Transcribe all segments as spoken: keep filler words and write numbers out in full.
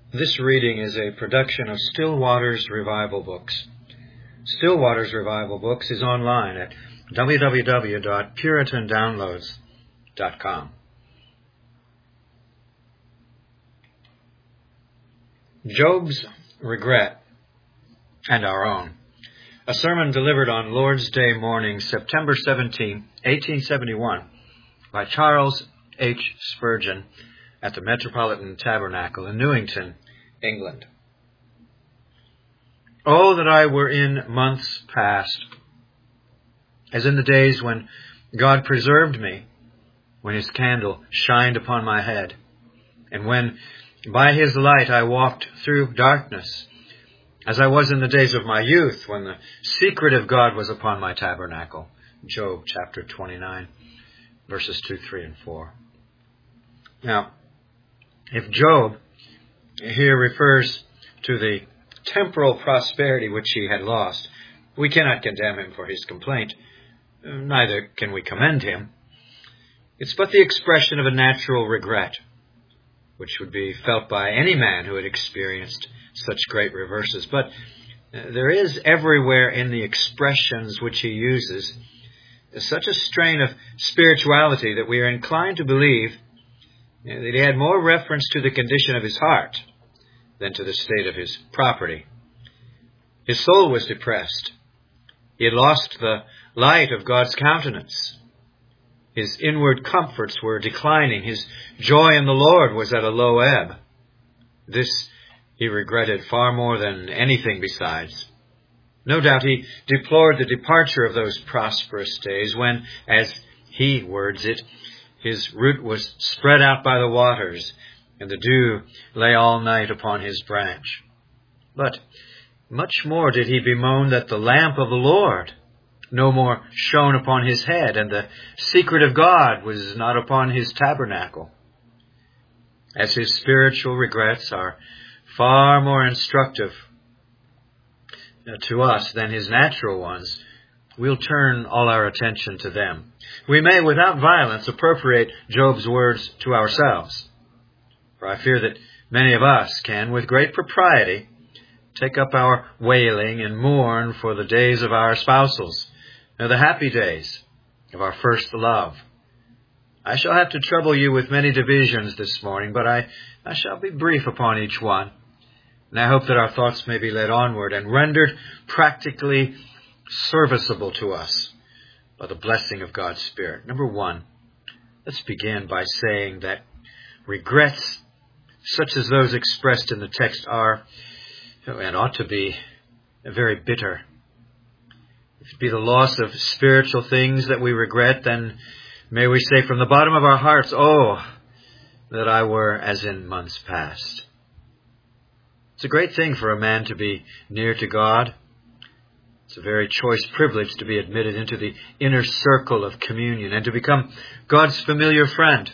This reading is a production of Still Waters Revival Books. Still Waters Revival Books is online at w w w dot puritan downloads dot com. Job's Regret and Our Own. A sermon delivered on Lord's Day morning, September seventeenth, eighteen seventy-one, by Charles H. Spurgeon at the Metropolitan Tabernacle in Newington, England. Oh, that I were in months past, as in the days when God preserved me, when his candle shined upon my head, and when by his light I walked through darkness, as I was in the days of my youth, when the secret of God was upon my tabernacle. Job chapter twenty-nine, verses two, three, and four. Now, if Job here refers to the temporal prosperity which he had lost, we cannot condemn him for his complaint. Neither can we commend him. It's but the expression of a natural regret, which would be felt by any man who had experienced such great reverses. But there is everywhere in the expressions which he uses such a strain of spirituality that we are inclined to believe that he had more reference to the condition of his heart than to the state of his property. His soul was depressed. He had lost the light of God's countenance. His inward comforts were declining. His joy in the Lord was at a low ebb. This he regretted far more than anything besides. No doubt he deplored the departure of those prosperous days when, as he words it, his root was spread out by the waters, and the dew lay all night upon his branch. But much more did he bemoan that the lamp of the Lord no more shone upon his head, and the secret of God was not upon his tabernacle. As his spiritual regrets are far more instructive to us than his natural ones, we'll turn all our attention to them. We may, without violence, appropriate Job's words to ourselves, for I fear that many of us can, with great propriety, take up our wailing and mourn for the days of our spousals, the happy days of our first love. I shall have to trouble you with many divisions this morning, but I, I shall be brief upon each one, and I hope that our thoughts may be led onward and rendered practically serviceable to us by the blessing of God's Spirit. Number one, let's begin by saying that regrets such as those expressed in the text are, and ought to be, very bitter. If it be the loss of spiritual things that we regret, then may we say from the bottom of our hearts, oh, that I were as in months past. It's a great thing for a man to be near to God. It's a very choice privilege to be admitted into the inner circle of communion and to become God's familiar friend.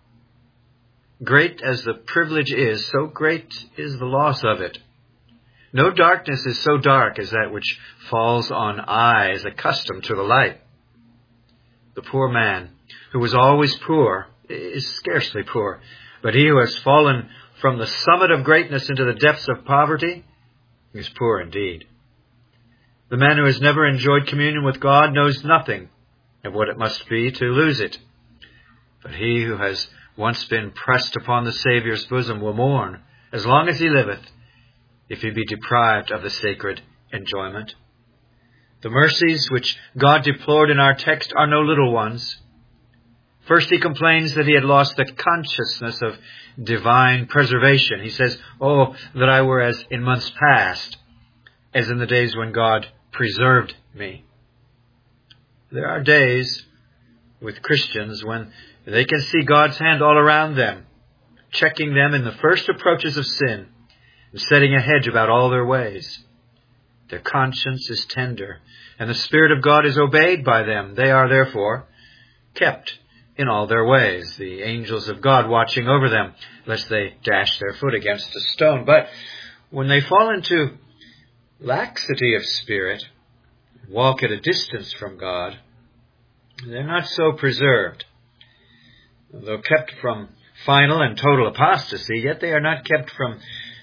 Great as the privilege is, so great is the loss of it. No darkness is so dark as that which falls on eyes accustomed to the light. The poor man, who was always poor, is scarcely poor, but he who has fallen from the summit of greatness into the depths of poverty is poor indeed. The man who has never enjoyed communion with God knows nothing of what it must be to lose it. But he who has once been pressed upon the Saviour's bosom will mourn as long as he liveth, if he be deprived of the sacred enjoyment. The mercies which God deplored in our text are no little ones. First, he complains that he had lost the consciousness of divine preservation. He says, oh, that I were as in months past, as in the days when God preserved me. There are days with Christians when they can see God's hand all around them, checking them in the first approaches of sin, and setting a hedge about all their ways. Their conscience is tender, and the Spirit of God is obeyed by them. They are, therefore, kept in all their ways, the angels of God watching over them, lest they dash their foot against a stone. But when they fall into laxity of spirit, walk at a distance from God, they're not so preserved. Though kept from final and total apostasy, yet they are not kept from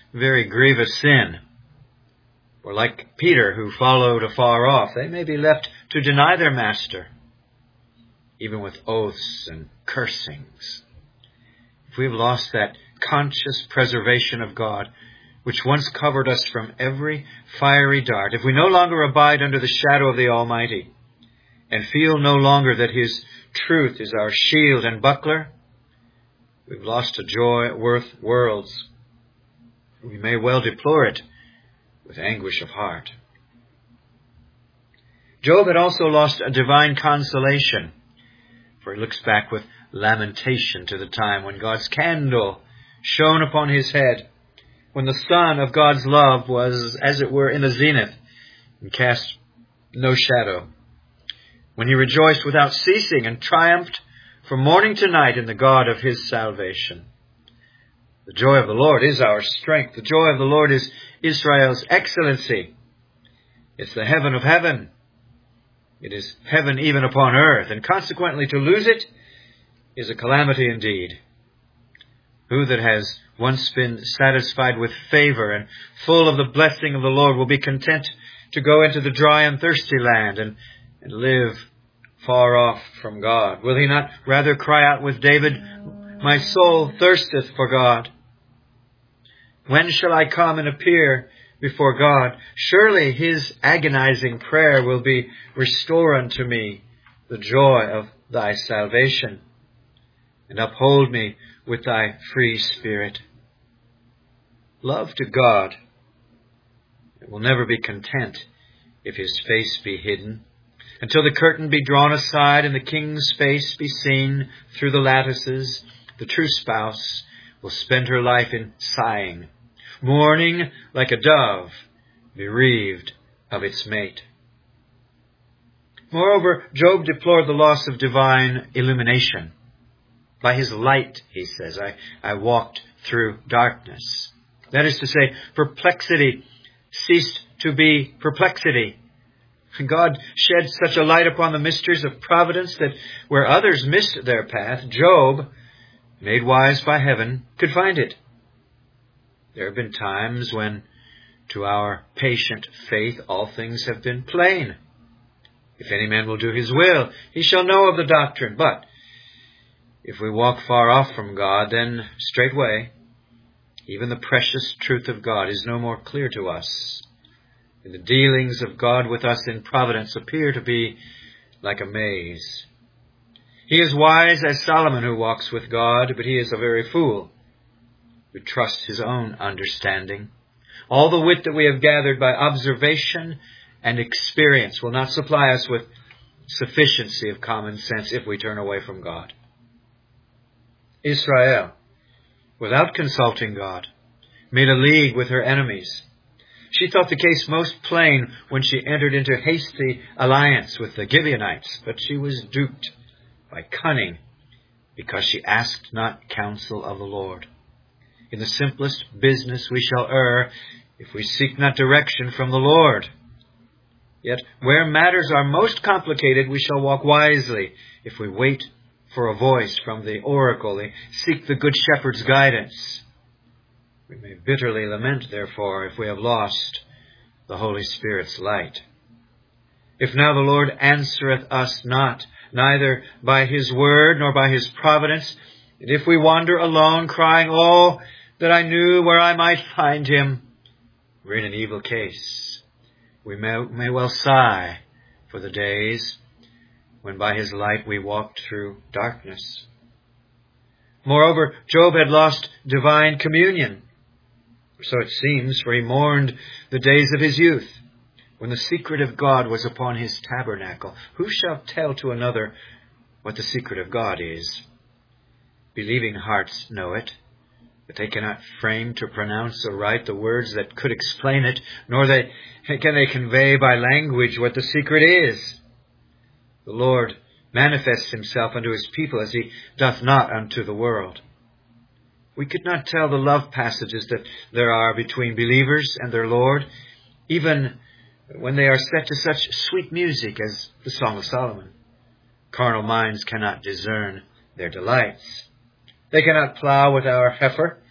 very grievous sin. For like Peter, who followed afar off, they may be left to deny their master, even with oaths and cursings. If we have lost that conscious preservation of God, which once covered us from every fiery dart, if we no longer abide under the shadow of the Almighty, and feel no longer that His truth is our shield and buckler, we've lost a joy worth worlds. We may well deplore it with anguish of heart. Job had also lost a divine consolation, for he looks back with lamentation to the time when God's candle shone upon his head, when the sun of God's love was, as it were, in the zenith and cast no shadow, when he rejoiced without ceasing and triumphed from morning to night in the God of his salvation. The joy of the Lord is our strength. The joy of the Lord is Israel's excellency. It's the heaven of heaven. It is heaven even upon earth, and consequently to lose it is a calamity indeed. Who that has once been satisfied with favor and full of the blessing of the Lord will be content to go into the dry and thirsty land and, and live far off from God? Will he not rather cry out with David, "My soul thirsteth for God. When shall I come and appear before God? Surely his agonizing prayer will be, restore unto me the joy of thy salvation, and uphold me with thy free spirit." Love to God will never be content if his face be hidden, until the curtain be drawn aside and the king's face be seen through the lattices. The true spouse will spend her life in sighing, mourning like a dove bereaved of its mate. Moreover, Job deplored the loss of divine illumination. By his light, he says, I, I walked through darkness. That is to say, perplexity ceased to be perplexity. God shed such a light upon the mysteries of providence that where others missed their path, Job, made wise by heaven, could find it. There have been times when, to our patient faith, all things have been plain. If any man will do his will, he shall know of the doctrine. But if we walk far off from God, then straightway, even the precious truth of God is no more clear to us. And the dealings of God with us in providence appear to be like a maze. He is wise as Solomon who walks with God, but he is a very fool who trusts his own understanding. All the wit that we have gathered by observation and experience will not supply us with sufficiency of common sense if we turn away from God. Israel, without consulting God, made a league with her enemies. She thought the case most plain when she entered into hasty alliance with the Gibeonites, but she was duped by cunning because she asked not counsel of the Lord. In the simplest business we shall err if we seek not direction from the Lord. Yet where matters are most complicated, we shall walk wisely if we wait for a voice from the oracle, seek the Good Shepherd's guidance. We may bitterly lament, therefore, if we have lost the Holy Spirit's light. If now the Lord answereth us not, neither by his word nor by his providence, and if we wander alone, crying, "Oh, that I knew where I might find him," we're in an evil case. We may, may well sigh for the days when by his light we walked through darkness. Moreover, Job had lost divine communion. So it seems, for he mourned the days of his youth, when the secret of God was upon his tabernacle. Who shall tell to another what the secret of God is? Believing hearts know it, but they cannot frame to pronounce aright the words that could explain it, nor they, can they convey by language what the secret is. The Lord manifests himself unto his people as he doth not unto the world. We could not tell the love passages that there are between believers and their Lord, even when they are set to such sweet music as the Song of Solomon. Carnal minds cannot discern their delights. They cannot plow with our heifer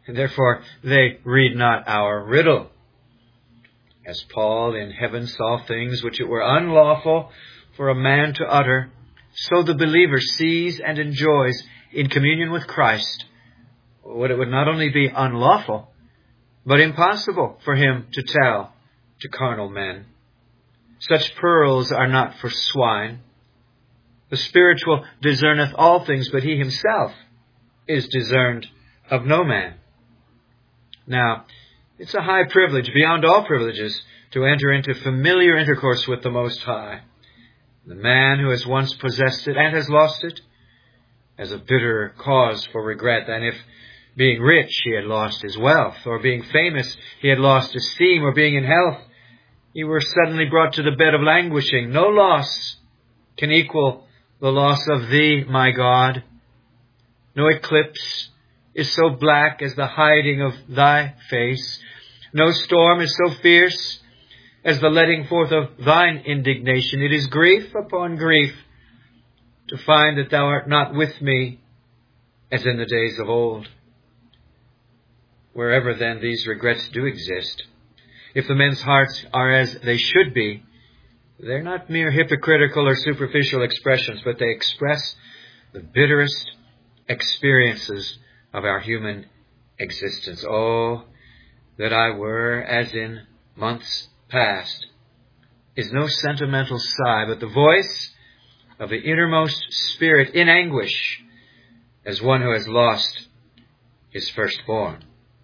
and therefore they read not our riddle. As Paul in heaven saw things which it were unlawful for a man to utter, so the believer sees and enjoys in communion with Christ what it would not only be unlawful, but impossible for him to tell to carnal men. Such pearls are not for swine. The spiritual discerneth all things, but he himself is discerned of no man. Now, it's a high privilege, beyond all privileges, to enter into familiar intercourse with the Most High. The man who has once possessed it and has lost it has a bitterer cause for regret than if, being rich, he had lost his wealth, or being famous, he had lost esteem, or being in health, he were suddenly brought to the bed of languishing. No loss can equal the loss of thee, my God. No eclipse is so black as the hiding of thy face. No storm is so fierce as the letting forth of thine indignation. It is grief upon grief to find that thou art not with me as in the days of old. Wherever then these regrets do exist, if the men's hearts are as they should be, they're not mere hypocritical or superficial expressions, but they express the bitterest experiences of our human existence. Oh, that I were as in months past, is no sentimental sigh, but the voice of the innermost spirit in anguish, as one who has lost his firstborn.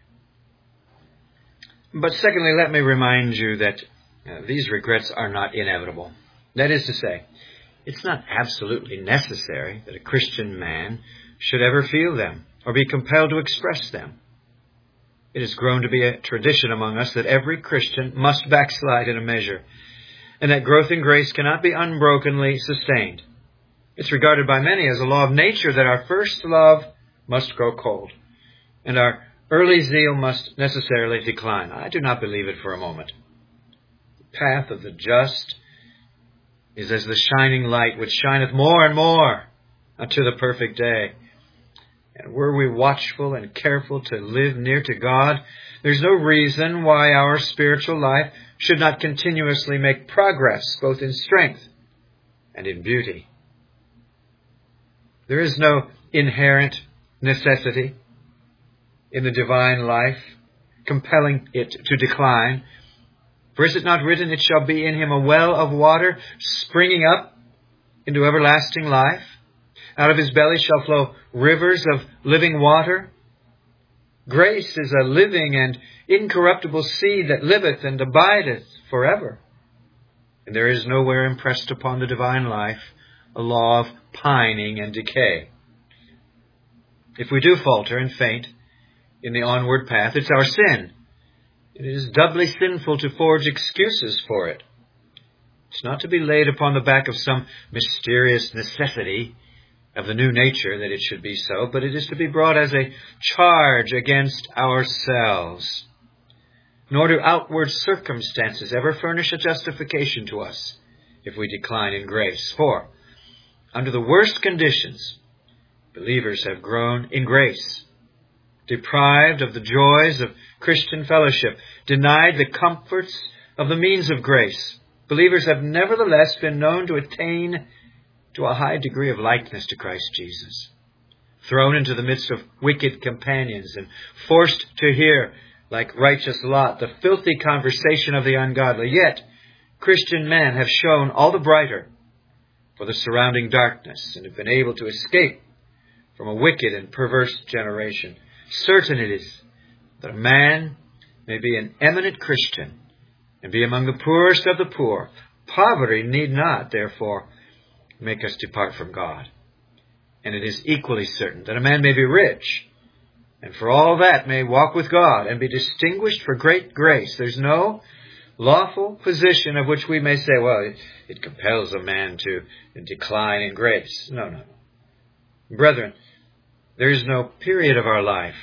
But secondly, let me remind you that uh, these regrets are not inevitable. That is to say, it's not absolutely necessary that a Christian man should ever feel them or be compelled to express them. It has grown to be a tradition among us that every Christian must backslide in a measure, and that growth in grace cannot be unbrokenly sustained. It's regarded by many as a law of nature that our first love must grow cold, and our early zeal must necessarily decline. I do not believe it for a moment. The path of the just is as the shining light which shineth more and more unto the perfect day. And were we watchful and careful to live near to God, there's no reason why our spiritual life should not continuously make progress, both in strength and in beauty. There is no inherent necessity in the divine life compelling it to decline. For is it not written, it shall be in him a well of water springing up into everlasting life? Out of his belly shall flow rivers of living water. Grace is a living and incorruptible seed that liveth and abideth forever. And there is nowhere impressed upon the divine life a law of pining and decay. If we do falter and faint in the onward path, it's our sin. It is doubly sinful to forge excuses for it. It's not to be laid upon the back of some mysterious necessity of the new nature that it should be so, but it is to be brought as a charge against ourselves. Nor do outward circumstances ever furnish a justification to us if we decline in grace. For, under the worst conditions, believers have grown in grace, deprived of the joys of Christian fellowship, denied the comforts of the means of grace. Believers have nevertheless been known to attain to a high degree of likeness to Christ Jesus, thrown into the midst of wicked companions and forced to hear, like righteous Lot, the filthy conversation of the ungodly. Yet, Christian men have shone all the brighter for the surrounding darkness and have been able to escape from a wicked and perverse generation. Certain it is that a man may be an eminent Christian and be among the poorest of the poor. Poverty need not, therefore, make us depart from God. And it is equally certain that a man may be rich, and for all that may walk with God and be distinguished for great grace. There's no lawful position of which we may say, well, it, it compels a man to decline in grace. No, no, no. Brethren, there is no period of our life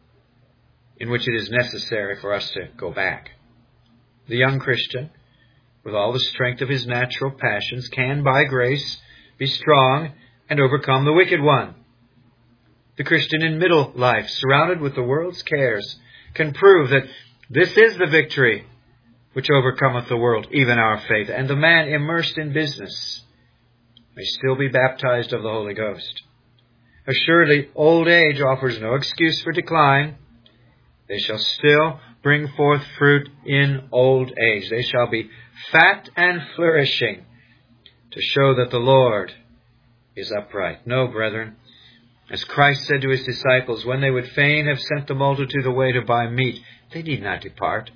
in which it is necessary for us to go back. The young Christian, with all the strength of his natural passions, can, by grace, be strong and overcome the wicked one. The Christian in middle life, surrounded with the world's cares, can prove that this is the victory which overcometh the world, even our faith. And the man immersed in business may still be baptized of the Holy Ghost. Assuredly, old age offers no excuse for decline. They shall still bring forth fruit in old age. They shall be fat and flourishing to show that the Lord is upright. No, brethren, as Christ said to his disciples, when they would fain have sent the multitude away to buy meat, they need not depart.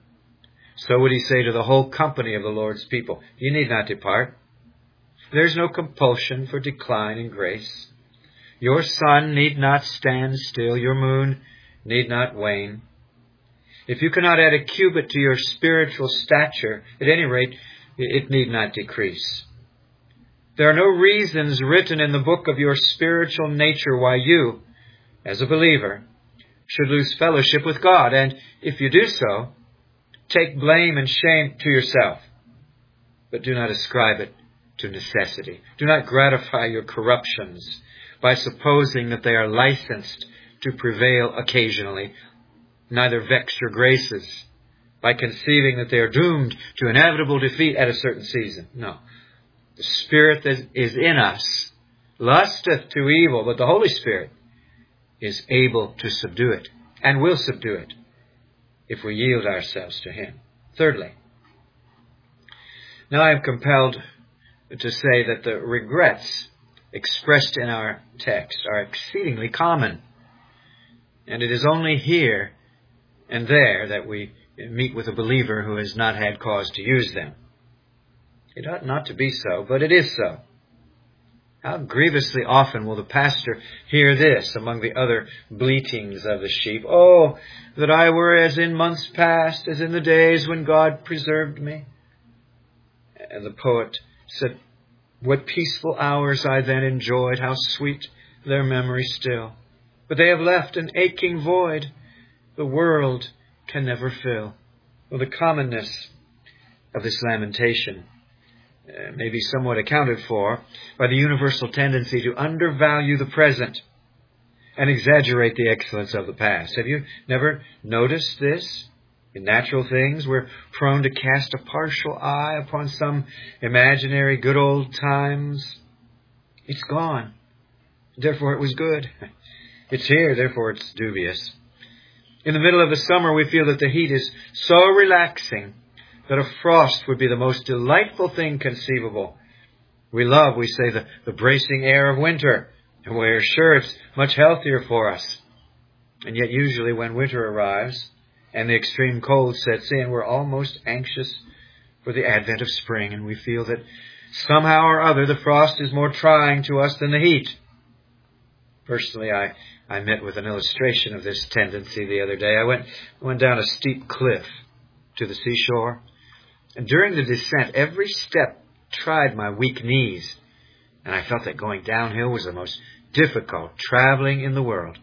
So would he say to the whole company of the Lord's people, you need not depart. There is no compulsion for decline in grace. Your sun need not stand still. Your moon need not wane. If you cannot add a cubit to your spiritual stature, at any rate, it need not decrease. There are no reasons written in the book of your spiritual nature why you, as a believer, should lose fellowship with God. And if you do so, take blame and shame to yourself. But do not ascribe it to necessity. Do not gratify your corruptions by supposing that they are licensed to prevail occasionally. Neither vex your graces by conceiving that they are doomed to inevitable defeat at a certain season. No. The Spirit that is in us lusteth to evil, but the Holy Spirit is able to subdue it, and will subdue it, if we yield ourselves to Him. Thirdly, now I am compelled to say that the regrets expressed in our text are exceedingly common, and it is only here and there that we meet with a believer who has not had cause to use them. It ought not to be so, but it is so. How grievously often will the pastor hear this among the other bleatings of the sheep? Oh, that I were as in months past, as in the days when God preserved me. And the poet said, what peaceful hours I then enjoyed, how sweet their memory still. But they have left an aching void the world can never fill. Well, the commonness of this lamentation Uh, may be somewhat accounted for by the universal tendency to undervalue the present and exaggerate the excellence of the past. Have you never noticed this? In natural things, we're prone to cast a partial eye upon some imaginary good old times. It's gone, therefore it was good. It's here, therefore it's dubious. In the middle of the summer, we feel that the heat is so relaxing that a frost would be the most delightful thing conceivable. We love, we say, the, the bracing air of winter, and we're sure it's much healthier for us. And yet usually when winter arrives and the extreme cold sets in, we're almost anxious for the advent of spring, and we feel that somehow or other the frost is more trying to us than the heat. Personally, I, I met with an illustration of this tendency the other day. I went, went down a steep cliff to the seashore. And during the descent, every step tried my weak knees, and I felt that going downhill was the most difficult traveling in the world.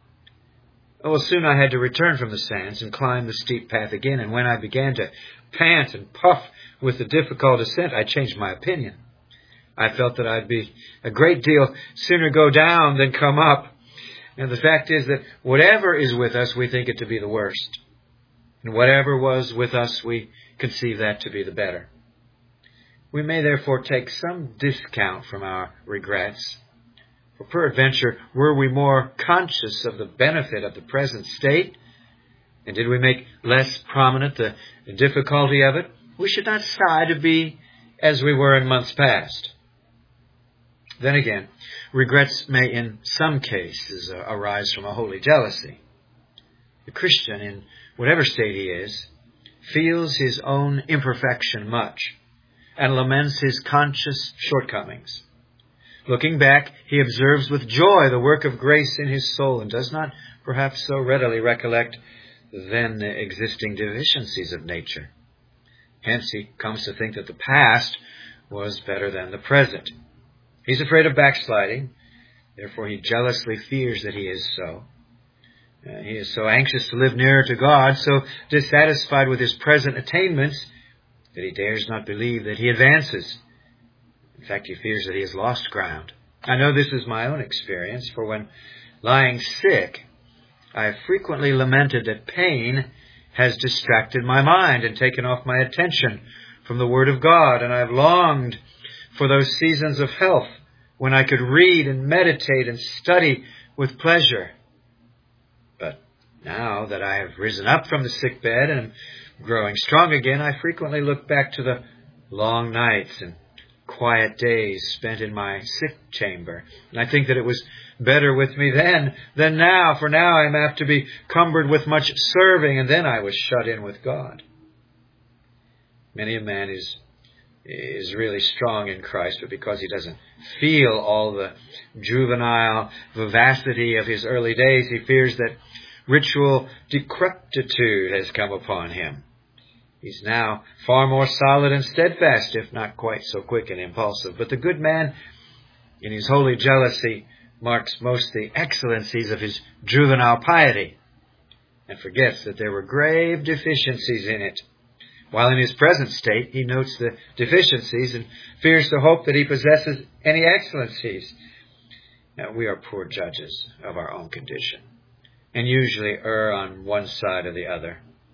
Well, soon I had to return from the sands and climb the steep path again, and when I began to pant and puff with the difficult ascent, I changed my opinion. I felt that I'd be a great deal sooner go down than come up, and the fact is that whatever is with us, we think it to be the worst. And whatever was with us, we conceive that to be the better. We may therefore take some discount from our regrets. For peradventure, were we more conscious of the benefit of the present state, and did we make less prominent the difficulty of it, we should not sigh to be as we were in months past. Then again, regrets may in some cases arise from a holy jealousy. The Christian, in whatever state he is, feels his own imperfection much and laments his conscious shortcomings. Looking back, he observes with joy the work of grace in his soul and does not perhaps so readily recollect then the existing deficiencies of nature. Hence he comes to think that the past was better than the present. He's afraid of backsliding, therefore he jealously fears that he is so. Uh, he is so anxious to live nearer to God, so dissatisfied with his present attainments, that he dares not believe that he advances. In fact, he fears that he has lost ground. I know this is my own experience, for when lying sick, I have frequently lamented that pain has distracted my mind and taken off my attention from the Word of God, and I have longed for those seasons of health when I could read and meditate and study with pleasure. But now that I have risen up from the sick bed and am growing strong again, I frequently look back to the long nights and quiet days spent in my sick chamber. And I think that it was better with me then than now, for now I am apt to be cumbered with much serving, and then I was shut in with God. Many a man is is really strong in Christ, but because he doesn't feel all the juvenile vivacity of his early days, he fears that ritual decrepitude has come upon him. He's now far more solid and steadfast, if not quite so quick and impulsive. But the good man, in his holy jealousy, marks most the excellencies of his juvenile piety, and forgets that there were grave deficiencies in it. While in his present state, he notes the deficiencies and fears to hope that he possesses any excellencies. Now, we are poor judges of our own condition, and usually err on one side or the other.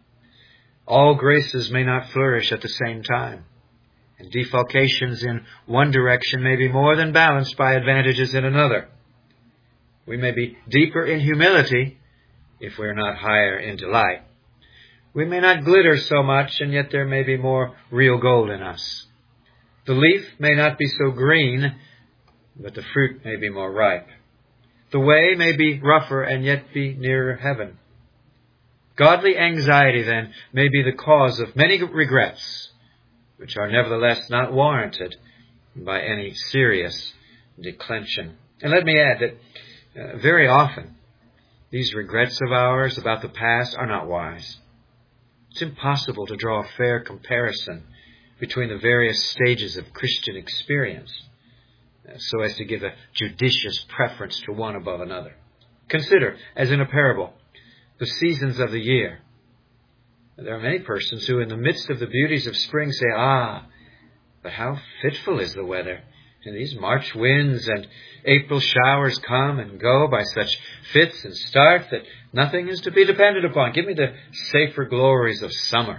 All graces may not flourish at the same time, and defalcations in one direction may be more than balanced by advantages in another. We may be deeper in humility if we are not higher in delight. We may not glitter so much, and yet there may be more real gold in us. The leaf may not be so green, but the fruit may be more ripe. The way may be rougher, and yet be nearer heaven. Godly anxiety, then, may be the cause of many regrets, which are nevertheless not warranted by any serious declension. And let me add that uh, very often these regrets of ours about the past are not wise. It's impossible to draw a fair comparison between the various stages of Christian experience uh, so as to give a judicious preference to one above another. Consider, as in a parable, the seasons of the year. There are many persons who in the midst of the beauties of spring say, "Ah, but how fitful is the weather. And these March winds and April showers come and go by such fits and starts that nothing is to be depended upon. Give me the safer glories of summer."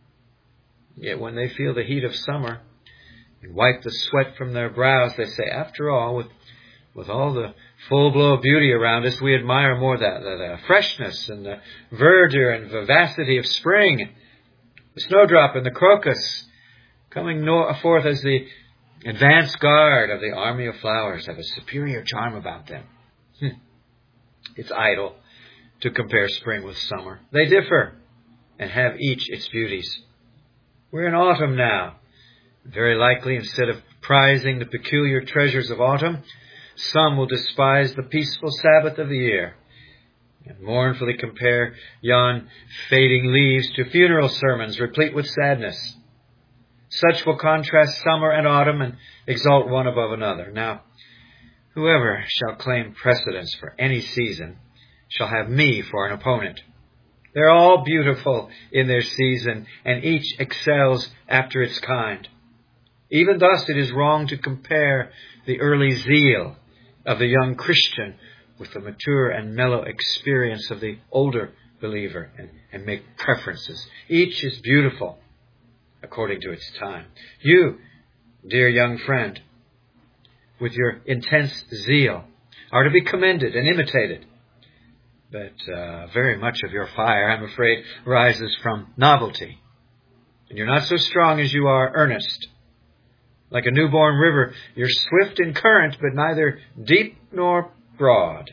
Yet when they feel the heat of summer and wipe the sweat from their brows, they say, "After all, with with all the full blow of beauty around us, we admire more that the, the freshness and the verdure and vivacity of spring, the snowdrop and the crocus, coming no- forth as the advance guard of the army of flowers, have a superior charm about them." Hm. It's idle to compare spring with summer. They differ and have each its beauties. We're in autumn now. Very likely, instead of prizing the peculiar treasures of autumn, some will despise the peaceful Sabbath of the year and mournfully compare yon fading leaves to funeral sermons replete with sadness. Such will contrast summer and autumn and exalt one above another. Now, whoever shall claim precedence for any season shall have me for an opponent. They're all beautiful in their season, and each excels after its kind. Even thus, it is wrong to compare the early zeal of the young Christian with the mature and mellow experience of the older believer and, and make preferences. Each is beautiful according to its time. You, dear young friend, with your intense zeal, are to be commended and imitated. But uh, very much of your fire, I'm afraid, rises from novelty. And you're not so strong as you are earnest. Like a newborn river, you're swift in current, but neither deep nor broad.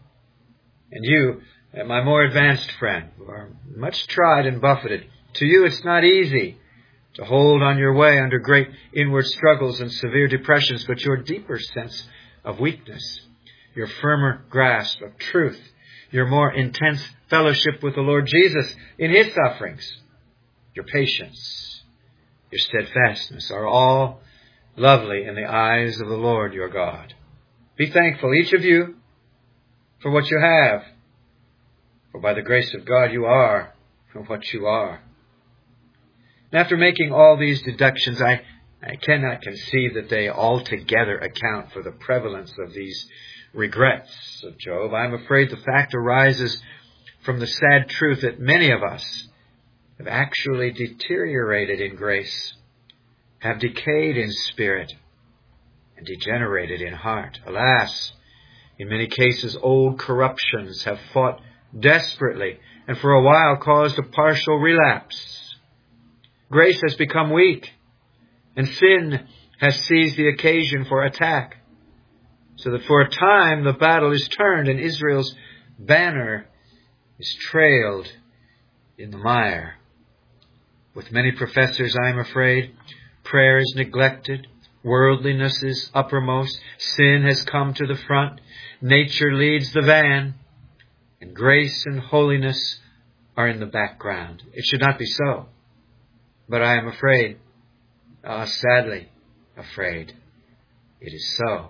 And you, my more advanced friend, who are much tried and buffeted, to you it's not easy to hold on your way under great inward struggles and severe depressions, but your deeper sense of weakness, your firmer grasp of truth, your more intense fellowship with the Lord Jesus in His sufferings, your patience, your steadfastness are all lovely in the eyes of the Lord your God. Be thankful, each of you, for what you have, for by the grace of God you are what you are. And after making all these deductions, I, I cannot conceive that they altogether account for the prevalence of these regrets of Job. I'm afraid the fact arises from the sad truth that many of us have actually deteriorated in grace, have decayed in spirit, and degenerated in heart. Alas, in many cases, old corruptions have fought desperately and for a while caused a partial relapse. Grace has become weak, and sin has seized the occasion for attack, so that for a time the battle is turned and Israel's banner is trailed in the mire. With many professors, I am afraid, prayer is neglected, worldliness is uppermost, sin has come to the front, nature leads the van, and grace and holiness are in the background. It should not be so, but I am afraid, ah, sadly afraid, it is so.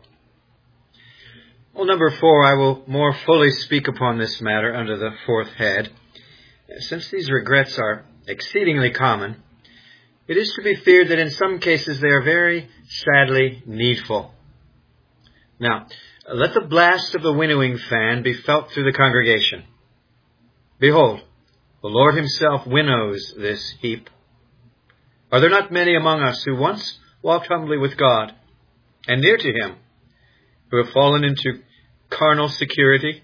Well, number four, I will more fully speak upon this matter under the fourth head. Since these regrets are exceedingly common, it is to be feared that in some cases they are very sadly needful. Now, let the blast of the winnowing fan be felt through the congregation. Behold, the Lord himself winnows this heap. Are there not many among us who once walked humbly with God and near to him, who have fallen into carnal security?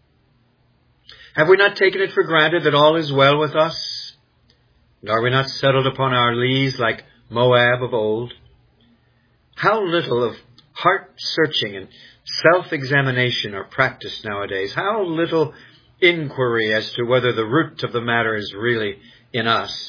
Have we not taken it for granted that all is well with us? And are we not settled upon our lees like Moab of old? How little of heart-searching and self-examination are practiced nowadays. How little inquiry as to whether the root of the matter is really in us.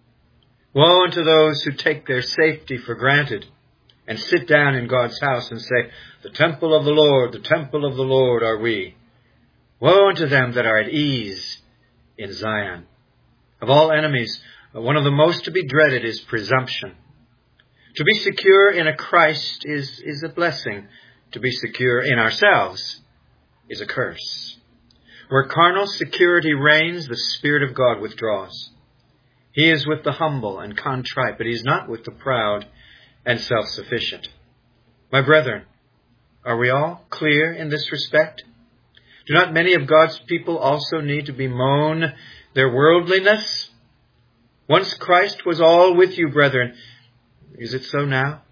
Woe unto those who take their safety for granted and sit down in God's house and say, the temple of the Lord, the temple of the Lord are we. Woe unto them that are at ease in Zion. Of all enemies, one of the most to be dreaded is presumption. To be secure in a Christ is, is a blessing. To be secure in ourselves is a curse. Where carnal security reigns, the Spirit of God withdraws. He is with the humble and contrite, but he is not with the proud and self-sufficient. My brethren, are we all clear in this respect? Do not many of God's people also need to bemoan their worldliness? Once Christ was all with you, brethren. Is it so now?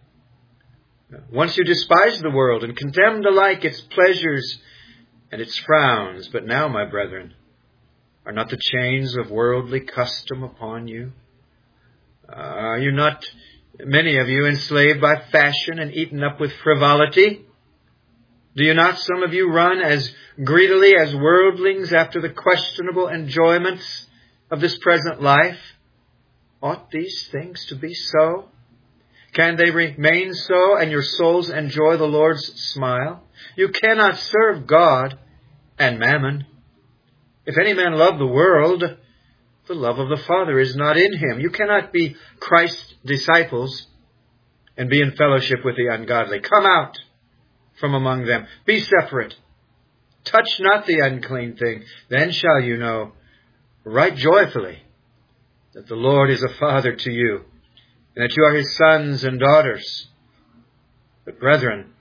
Once you despised the world and condemned alike its pleasures and its frowns. But now, my brethren, are not the chains of worldly custom upon you? Uh, are you not, many of you, enslaved by fashion and eaten up with frivolity? Do you not, some of you, run as greedily as worldlings after the questionable enjoyments of this present life? Ought these things to be so? Can they remain so and your souls enjoy the Lord's smile? You cannot serve God and mammon. If any man love the world, the love of the Father is not in him. You cannot be Christ's disciples and be in fellowship with the ungodly. Come out from among them. Be separate. Touch not the unclean thing. Then shall you know right joyfully that the Lord is a Father to you, and that you are his sons and daughters. But brethren,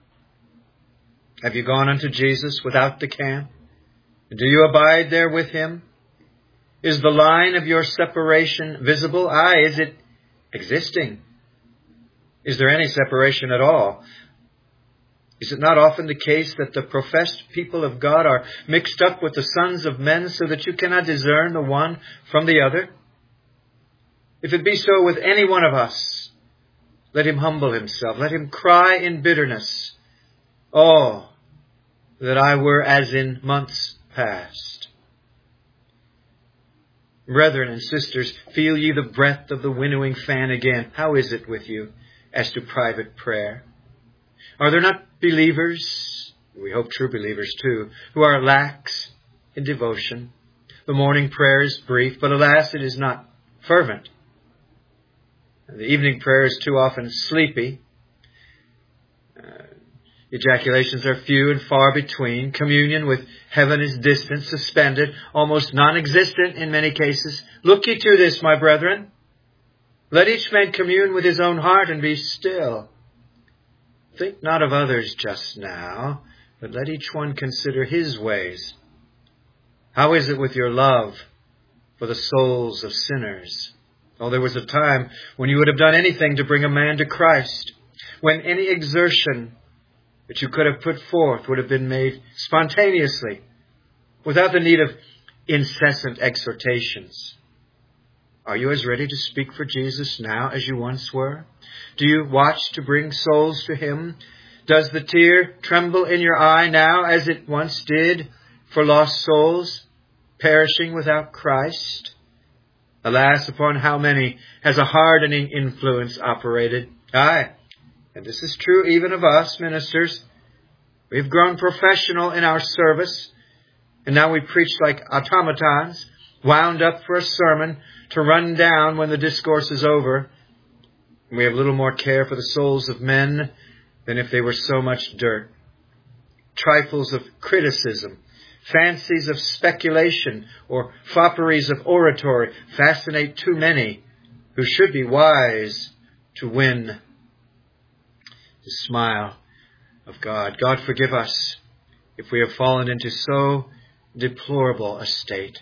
have you gone unto Jesus without the camp? And do you abide there with him? Is the line of your separation visible? Aye, is it existing? Is there any separation at all? Is it not often the case that the professed people of God are mixed up with the sons of men so that you cannot discern the one from the other? If it be so with any one of us, let him humble himself. Let him cry in bitterness, oh, that I were as in months past. Brethren and sisters, feel ye the breath of the winnowing fan again. How is it with you as to private prayer? Are there not believers, we hope true believers too, who are lax in devotion? The morning prayer is brief, but alas, it is not fervent. The evening prayer is too often sleepy. Uh, ejaculations are few and far between. Communion with heaven is distant, suspended, almost non-existent in many cases. Look ye to this, my brethren. Let each man commune with his own heart and be still. Think not of others just now, but let each one consider his ways. How is it with your love for the souls of sinners? Oh, there was a time when you would have done anything to bring a man to Christ, when any exertion that you could have put forth would have been made spontaneously, without the need of incessant exhortations. Are you as ready to speak for Jesus now as you once were? Do you watch to bring souls to him? Does the tear tremble in your eye now as it once did for lost souls perishing without Christ? Alas, upon how many has a hardening influence operated? Aye, and this is true even of us ministers. We've grown professional in our service, and now we preach like automatons, wound up for a sermon to run down when the discourse is over. We have little more care for the souls of men than if they were so much dirt. Trifles of criticism, fancies of speculation, or fopperies of oratory fascinate too many who should be wise to win the smile of God. God forgive us if we have fallen into so deplorable a state.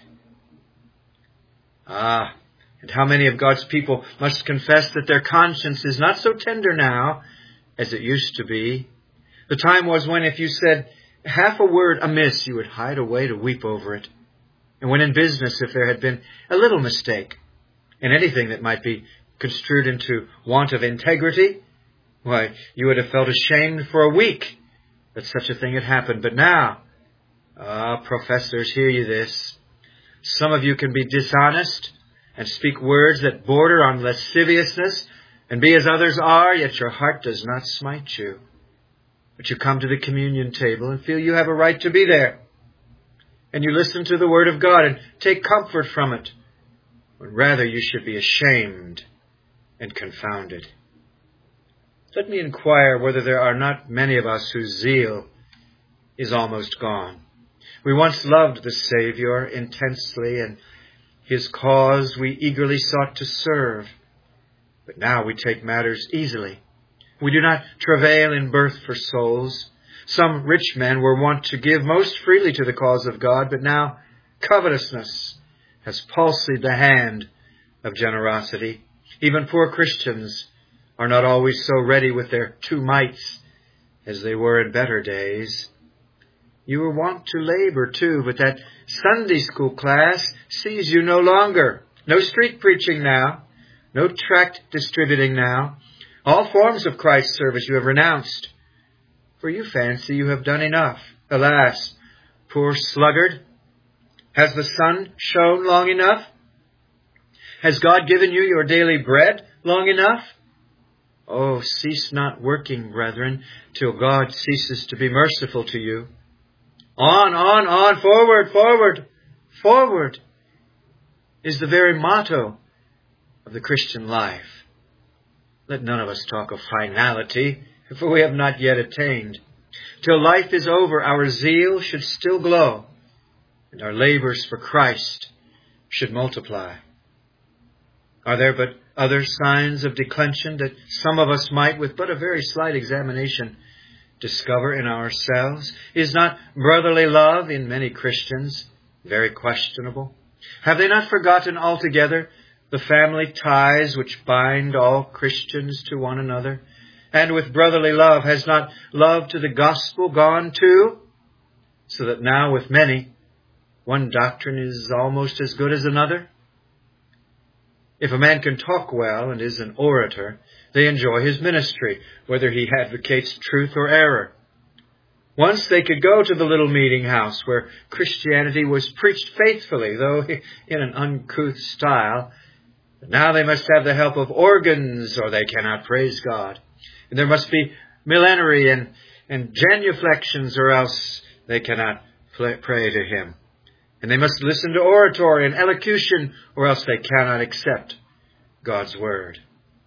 Ah, and how many of God's people must confess that their conscience is not so tender now as it used to be. The time was when if you said half a word amiss, you would hide away to weep over it. And when in business, if there had been a little mistake in anything that might be construed into want of integrity, why, you would have felt ashamed for a week that such a thing had happened. But now, ah, professors, hear you this. Some of you can be dishonest and speak words that border on lasciviousness and be as others are, yet your heart does not smite you. But you come to the communion table and feel you have a right to be there. And you listen to the word of God and take comfort from it, when rather you should be ashamed and confounded. Let me inquire whether there are not many of us whose zeal is almost gone. We once loved the Savior intensely, and his cause we eagerly sought to serve. But now we take matters easily. We do not travail in birth for souls. Some rich men were wont to give most freely to the cause of God, but now covetousness has palsied the hand of generosity. Even poor Christians are not always so ready with their two mites as they were in better days. You were wont to labor, too, but that Sunday school class sees you no longer. No street preaching now. No tract distributing now. All forms of Christ's service you have renounced. For you fancy you have done enough. Alas, poor sluggard, has the sun shone long enough? Has God given you your daily bread long enough? Oh, cease not working, brethren, till God ceases to be merciful to you. On, on, on, forward, forward, forward is the very motto of the Christian life. Let none of us talk of finality, for we have not yet attained. Till life is over, our zeal should still glow, and our labors for Christ should multiply. Are there but other signs of declension that some of us might, with but a very slight examination, discover in ourselves? Is not brotherly love in many Christians very questionable? Have they not forgotten altogether the family ties which bind all Christians to one another? And with brotherly love, has not love to the gospel gone too? So that now with many, one doctrine is almost as good as another? If a man can talk well and is an orator, they enjoy his ministry, whether he advocates truth or error. Once they could go to the little meeting house where Christianity was preached faithfully, though in an uncouth style. But now they must have the help of organs, or they cannot praise God. And there must be millenary and, and genuflections, or else they cannot play, pray to him. And they must listen to oratory and elocution, or else they cannot accept God's word.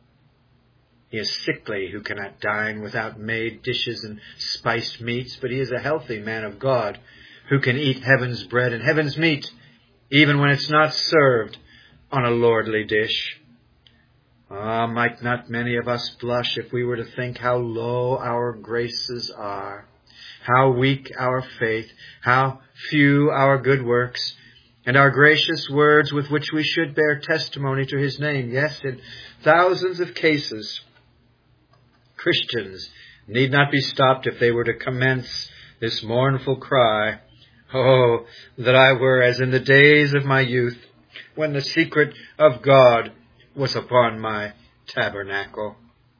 He is sickly who cannot dine without made dishes and spiced meats, but he is a healthy man of God who can eat heaven's bread and heaven's meat, even when it's not served on a lordly dish. Ah, might not many of us blush if we were to think how low our graces are? how weak our faith, how few our good works, and our gracious words with which we should bear testimony to his name. Yes, in thousands of cases, Christians need not be stopped if they were to commence this mournful cry, "Oh, that I were as in the days of my youth, when the secret of God was upon my tabernacle."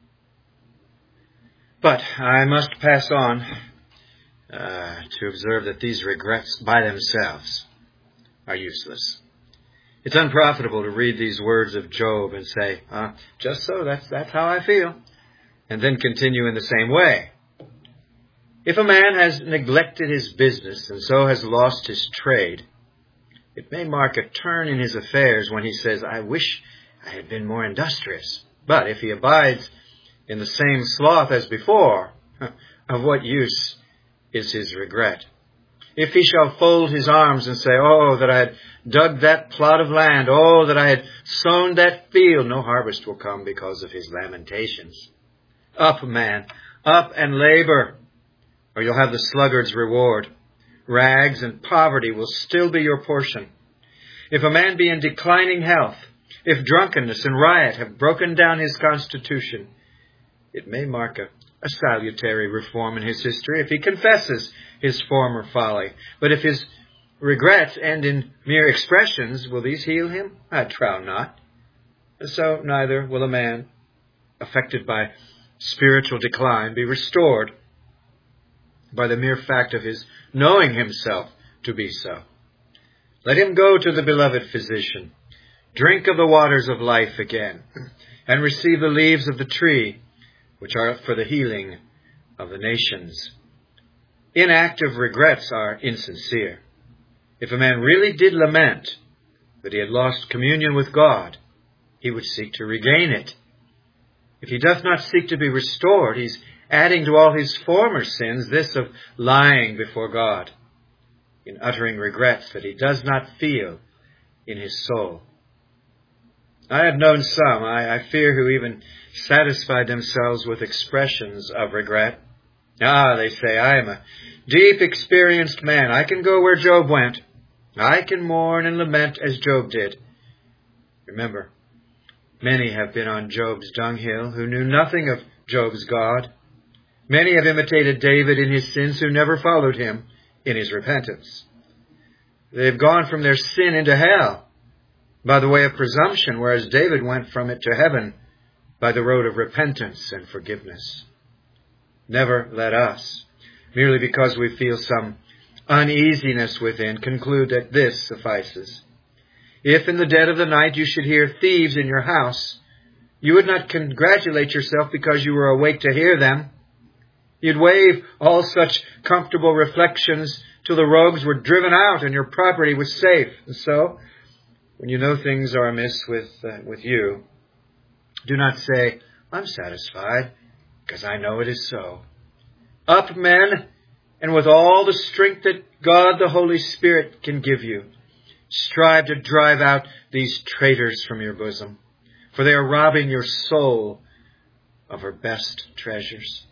But I must pass on uh, to observe that these regrets by themselves are useless. It's unprofitable to read these words of Job and say, uh, just so, that's, that's how I feel, and then continue in the same way. If a man has neglected his business and so has lost his trade, it may mark a turn in his affairs when he says, "I wish I had been more industrious." But if he abides in the same sloth as before, of what use is his regret? If he shall fold his arms and say, "Oh, that I had dug that plot of land, oh, that I had sown that field," no harvest will come because of his lamentations. Up, man, up and labor, or you'll have the sluggard's reward. Rags and poverty will still be your portion. If a man be in declining health, if drunkenness and riot have broken down his constitution, it may mark a, a salutary reform in his history if he confesses his former folly. But if his regrets end in mere expressions, will these heal him? I trow not. So neither will a man affected by spiritual decline be restored by the mere fact of his knowing himself to be so. Let him go to the beloved physician, drink of the waters of life again, and receive the leaves of the tree, which are for the healing of the nations. Inactive regrets are insincere. If a man really did lament that he had lost communion with God, he would seek to regain it. If he doth not seek to be restored, he's adding to all his former sins this of lying before God, in uttering regrets that he does not feel in his soul. I have known some, I, I fear, who even satisfied themselves with expressions of regret. Ah, they say, "I am a deep experienced man. I can go where Job went. I can mourn and lament as Job did." Remember, many have been on Job's dunghill who knew nothing of Job's God. Many have imitated David in his sins who never followed him in his repentance. They've gone from their sin into hell by the way of presumption, whereas David went from it to heaven by the road of repentance and forgiveness. Never let us, merely because we feel some uneasiness within, conclude that this suffices. If in the dead of the night you should hear thieves in your house, you would not congratulate yourself because you were awake to hear them. You'd waive all such comfortable reflections till the rogues were driven out and your property was safe. And so, when you know things are amiss with uh, with you, do not say, "I'm satisfied, because I know it is so." Up, men, and with all the strength that God the Holy Spirit can give you, strive to drive out these traitors from your bosom, for they are robbing your soul of her best treasures.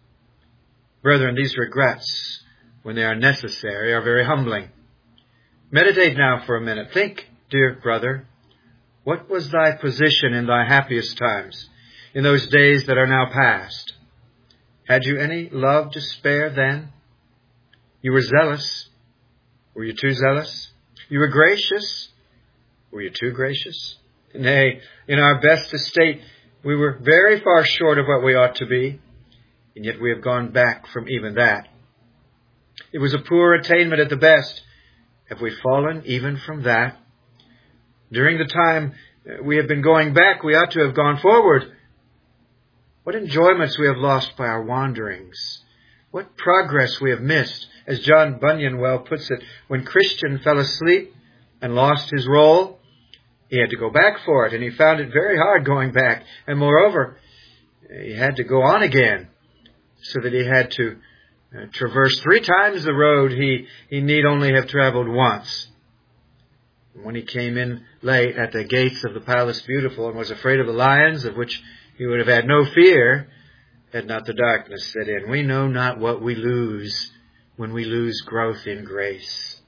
Brethren, these regrets, when they are necessary, are very humbling. Meditate now for a minute. Think, dear brother, what was thy position in thy happiest times, in those days that are now past? Had you any love to spare then? You were zealous. Were you too zealous? You were gracious. Were you too gracious? Nay, in our best estate, we were very far short of what we ought to be, and yet we have gone back from even that. It was a poor attainment at the best. Have we fallen even from that? During the time we have been going back, we ought to have gone forward. What enjoyments we have lost by our wanderings. What progress we have missed. As John Bunyan well puts it, when Christian fell asleep and lost his roll, he had to go back for it, and he found it very hard going back. And moreover, he had to go on again, so that he had to uh, traverse three times the road he, he need only have traveled once. When he came in late at the gates of the Palace Beautiful and was afraid of the lions, of which he would have had no fear, had not the darkness set in. We know not what we lose when we lose growth in grace.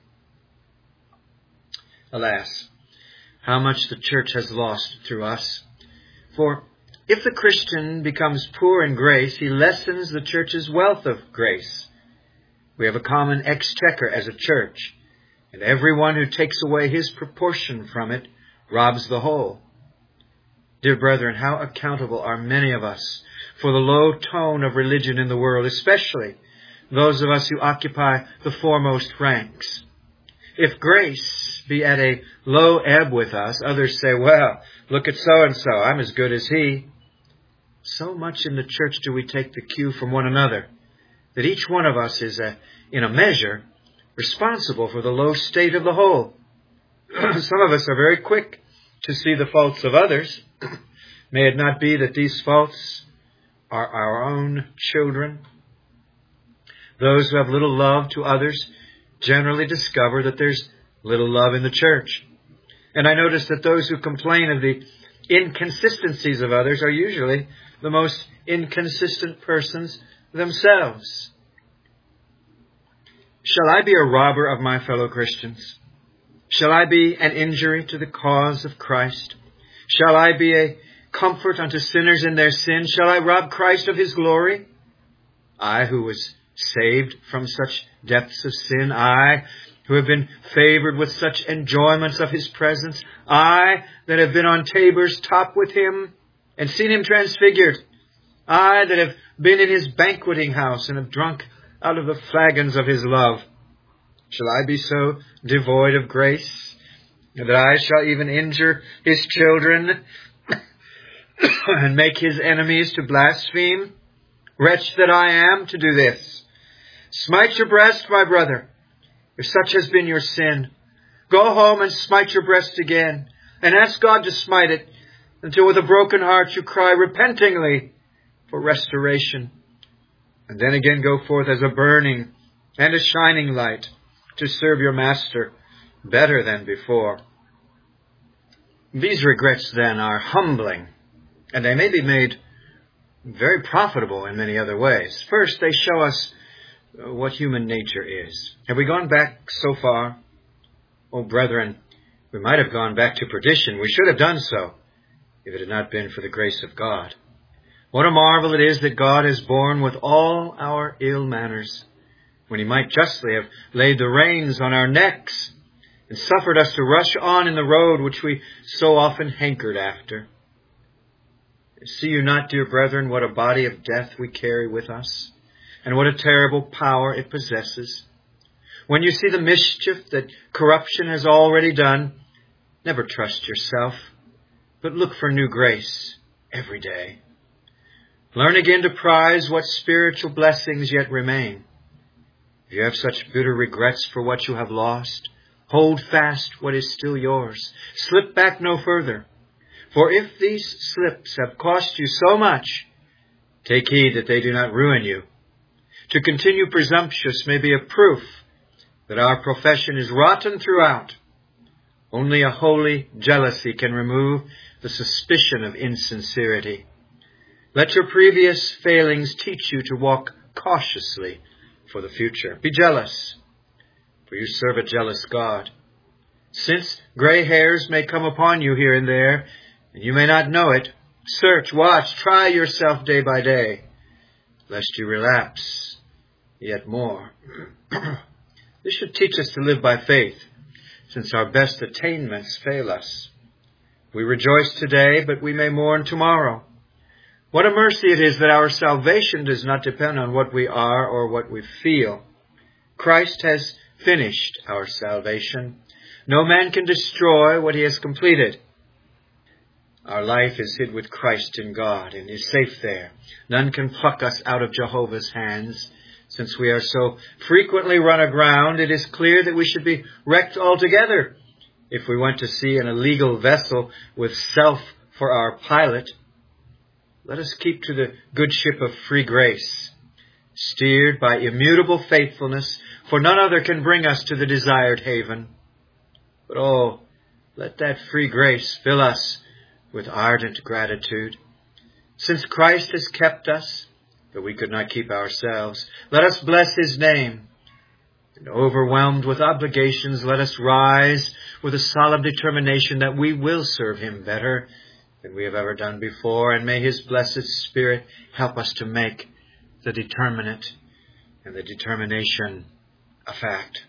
Alas, how much the church has lost through us. For if the Christian becomes poor in grace, he lessens the church's wealth of grace. We have a common exchequer as a church, and everyone who takes away his proportion from it robs the whole. Dear brethren, how accountable are many of us for the low tone of religion in the world, especially those of us who occupy the foremost ranks. If grace be at a low ebb with us, others say, well, look at so-and-so, I'm as good as he. So much in the church do we take the cue from one another, that each one of us is, a, in a measure, responsible for the low state of the whole. Some of us are very quick to see the faults of others. May it not be that these faults are our own children? Those who have little love to others generally discover that there's little love in the church. And I notice that those who complain of the inconsistencies of others are usually the most inconsistent persons themselves. Shall I be a robber of my fellow Christians? Shall I be an injury to the cause of Christ? Shall I be a comfort unto sinners in their sin? Shall I rob Christ of his glory? I who was saved from such depths of sin, I who have been favored with such enjoyments of his presence, I that have been on Tabor's top with him and seen him transfigured, I that have been in his banqueting house and have drunk out of the flagons of his love. Shall I be so devoid of grace that I shall even injure his children and make his enemies to blaspheme? Wretch that I am to do this. Smite your breast, my brother, if such has been your sin. Go home and smite your breast again, and ask God to smite it, until with a broken heart you cry repentingly for restoration. And then again go forth as a burning and a shining light to serve your Master better than before. These regrets then are humbling, and they may be made very profitable in many other ways. First, they show us what human nature is. Have we gone back so far? Oh, brethren, we might have gone back to perdition. We should have done so if it had not been for the grace of God. What a marvel it is that God has borne with all our ill manners, when he might justly have laid the reins on our necks and suffered us to rush on in the road which we so often hankered after. See you not, dear brethren, what a body of death we carry with us, and what a terrible power it possesses? When you see the mischief that corruption has already done, never trust yourself, but look for new grace every day. Learn again to prize what spiritual blessings yet remain. If you have such bitter regrets for what you have lost, hold fast what is still yours. Slip back no further. For if these slips have cost you so much, take heed that they do not ruin you. To continue presumptuous may be a proof that our profession is rotten throughout. Only a holy jealousy can remove the suspicion of insincerity. Let your previous failings teach you to walk cautiously for the future. Be jealous, for you serve a jealous God. Since gray hairs may come upon you here and there, and you may not know it, search, watch, try yourself day by day, lest you relapse yet more. This should teach us to live by faith, since our best attainments fail us. We rejoice today, but we may mourn tomorrow. What a mercy it is that our salvation does not depend on what we are or what we feel. Christ has finished our salvation. No man can destroy what he has completed. Our life is hid with Christ in God and is safe there. None can pluck us out of Jehovah's hands. Since we are so frequently run aground, it is clear that we should be wrecked altogether if we went to sea in a legal vessel with self for our pilot. Let us keep to the good ship of free grace, steered by immutable faithfulness, for none other can bring us to the desired haven. But oh, let that free grace fill us with ardent gratitude. Since Christ has kept us, that we could not keep ourselves. Let us bless his name. And overwhelmed with obligations, let us rise with a solemn determination that we will serve him better than we have ever done before. And may his blessed Spirit help us to make the determinate and the determination a fact.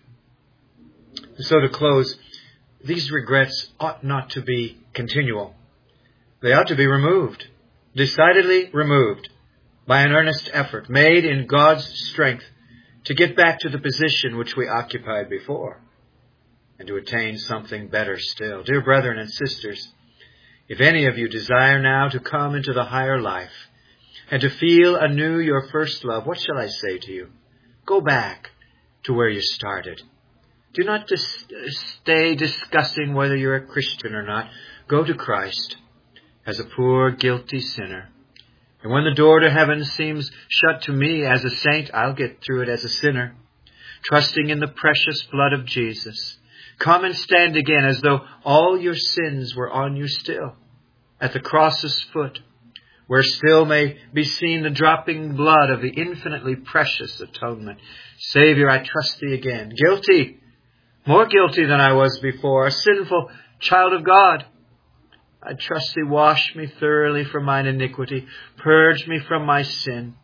And so to close, these regrets ought not to be continual. They ought to be removed, decidedly removed, by an earnest effort made in God's strength to get back to the position which we occupied before and to attain something better still. Dear brethren and sisters, if any of you desire now to come into the higher life and to feel anew your first love, what shall I say to you? Go back to where you started. Do not dis- stay discussing whether you're a Christian or not. Go to Christ as a poor, guilty sinner. And when the door to heaven seems shut to me as a saint, I'll get through it as a sinner, trusting in the precious blood of Jesus. Come and stand again as though all your sins were on you still, at the cross's foot, where still may be seen the dropping blood of the infinitely precious atonement. Savior, I trust thee again, guilty, more guilty than I was before, a sinful child of God. I trust thee, wash me thoroughly from mine iniquity, purge me from my sin.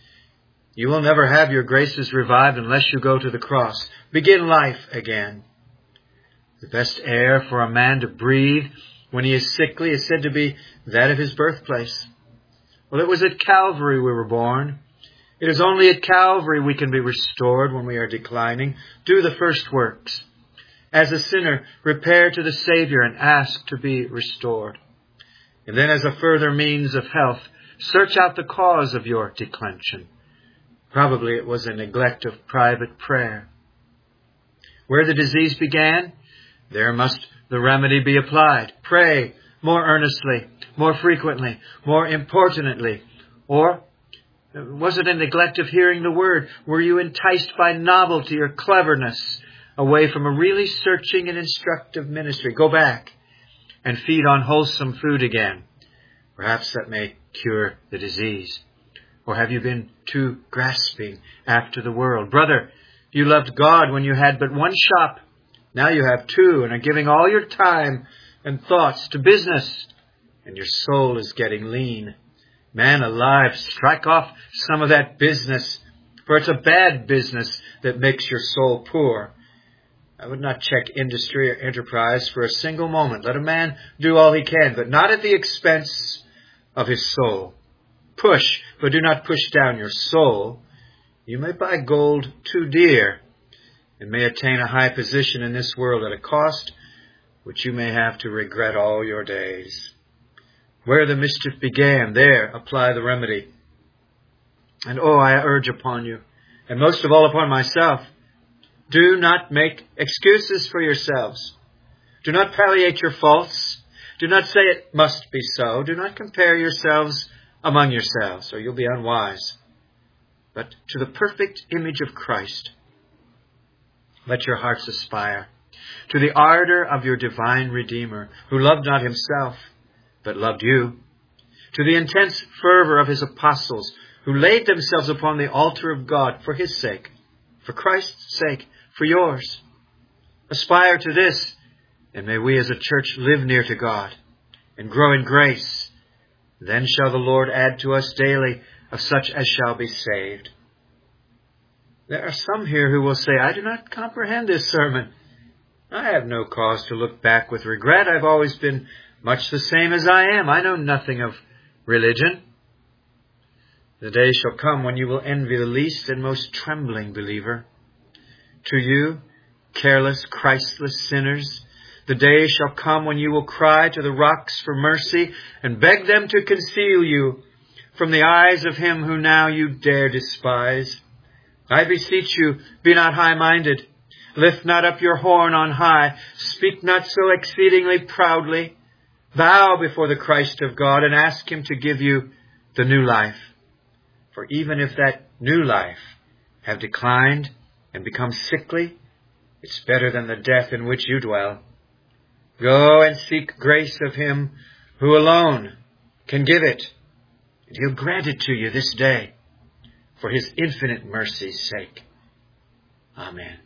You will never have your graces revived unless you go to the cross. Begin life again. The best air for a man to breathe when he is sickly is said to be that of his birthplace. Well, it was at Calvary we were born. It is only at Calvary we can be restored when we are declining. Do the first works. As a sinner, repair to the Savior and ask to be restored. And then as a further means of health, search out the cause of your declension. Probably it was a neglect of private prayer. Where the disease began, there must the remedy be applied. Pray more earnestly, more frequently, more importunately. Or was it a neglect of hearing the word? Were you enticed by novelty or cleverness away from a really searching and instructive ministry? Go back and feed on wholesome food again. Perhaps that may cure the disease. Or have you been too grasping after the world? Brother, you loved God when you had but one shop. Now you have two and are giving all your time and thoughts to business, and your soul is getting lean. Man alive, strike off some of that business, for it's a bad business that makes your soul poor. I would not check industry or enterprise for a single moment. Let a man do all he can, but not at the expense of his soul. Push, but do not push down your soul. You may buy gold too dear and may attain a high position in this world at a cost which you may have to regret all your days. Where the mischief began, there apply the remedy. And oh, I urge upon you, and most of all upon myself, do not make excuses for yourselves. Do not palliate your faults. Do not say it must be so. Do not compare yourselves among yourselves, or you'll be unwise. But to the perfect image of Christ, let your hearts aspire. To the ardor of your divine Redeemer, who loved not himself, but loved you. To the intense fervor of his apostles, who laid themselves upon the altar of God for his sake, for Christ's sake, for yours. Aspire to this, and may we as a church live near to God and grow in grace. Then shall the Lord add to us daily of such as shall be saved. There are some here who will say, I do not comprehend this sermon. I have no cause to look back with regret. I've always been much the same as I am. I know nothing of religion. The day shall come when you will envy the least and most trembling believer. To you, careless, Christless sinners, the day shall come when you will cry to the rocks for mercy and beg them to conceal you from the eyes of him who now you dare despise. I beseech you, be not high-minded. Lift not up your horn on high. Speak not so exceedingly proudly. Bow before the Christ of God and ask him to give you the new life. For even if that new life have declined and become sickly, it's better than the death in which you dwell. Go and seek grace of him who alone can give it, and he'll grant it to you this day. for his infinite mercy's sake. Amen.